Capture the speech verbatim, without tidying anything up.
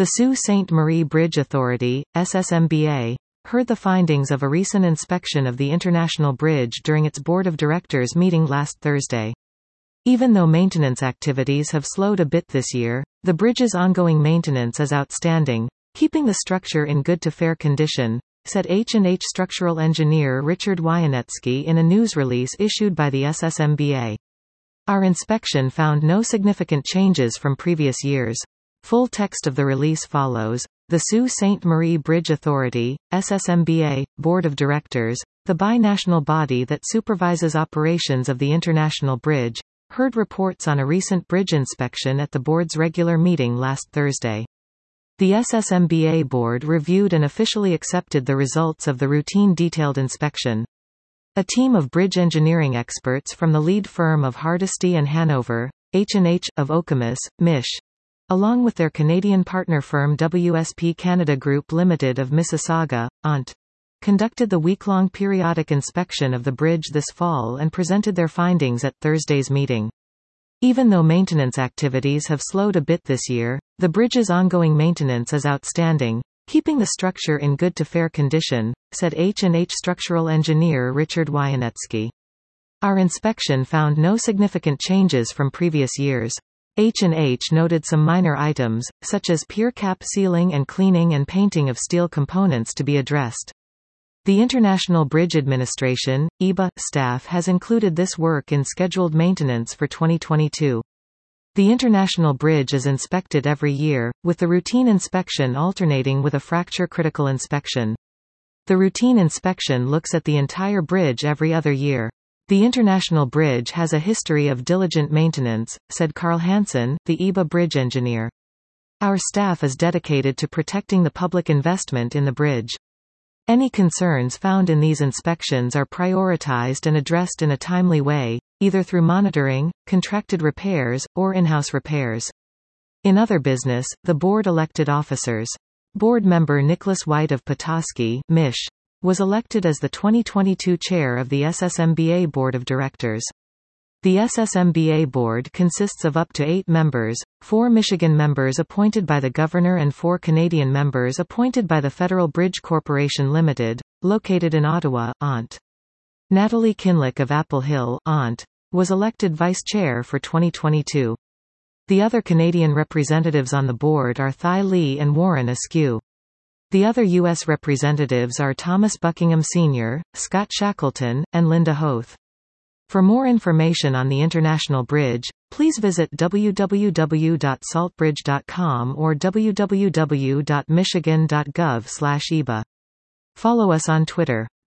The Sault Ste. Marie Bridge Authority, S S M B A, heard the findings of a recent inspection of the International Bridge during its Board of Directors meeting last Thursday. Even though maintenance activities have slowed a bit this year, the bridge's ongoing maintenance is outstanding, keeping the structure in good to fair condition, said H and H structural engineer Richard Wianecki in a news release issued by the S S M B A. Our inspection found no significant changes from previous years. Full text of the release follows. The Sault Ste. Marie Bridge Authority, S S M B A, Board of Directors, the binational body that supervises operations of the International Bridge, heard reports on a recent bridge inspection at the board's regular meeting last Thursday. The S S M B A board reviewed and officially accepted the results of the routine detailed inspection. A team of bridge engineering experts from the lead firm of Hardisty and Hanover, H and H, of Okemos, Mich., along with their Canadian partner firm W S P Canada Group Limited of Mississauga, Ont., conducted the week-long periodic inspection of the bridge this fall and presented their findings at Thursday's meeting. Even though maintenance activities have slowed a bit this year, the bridge's ongoing maintenance is outstanding, keeping the structure in good to fair condition, said H and H structural engineer Richard Wianecki. Our inspection found no significant changes from previous years. H and H noted some minor items, such as pier cap sealing and cleaning and painting of steel components to be addressed. The International Bridge Administration, I B A, staff has included this work in scheduled maintenance for twenty twenty-two. The International Bridge is inspected every year, with the routine inspection alternating with a fracture-critical inspection. The routine inspection looks at the entire bridge every other year. The International Bridge has a history of diligent maintenance, said Carl Hansen, the I B A bridge engineer. Our staff is dedicated to protecting the public investment in the bridge. Any concerns found in these inspections are prioritized and addressed in a timely way, either through monitoring, contracted repairs, or in-house repairs. In other business, the board elected officers. Board member Nicholas White of Petoskey, Mich., was elected as the twenty twenty-two chair of the S S M B A Board of Directors. The S S M B A board consists of up to eight members, four Michigan members appointed by the governor and four Canadian members appointed by the Federal Bridge Corporation Limited, located in Ottawa, Ont. Natalie Kinlick of Apple Hill, Ont., was elected vice chair for twenty twenty-two. The other Canadian representatives on the board are Thai Lee and Warren Askew. The other U S representatives are Thomas Buckingham Senior, Scott Shackleton, and Linda Hoth. For more information on the International Bridge, please visit w w w dot saltbridge dot com or w w w dot michigan dot gov slash I B A. Follow us on Twitter.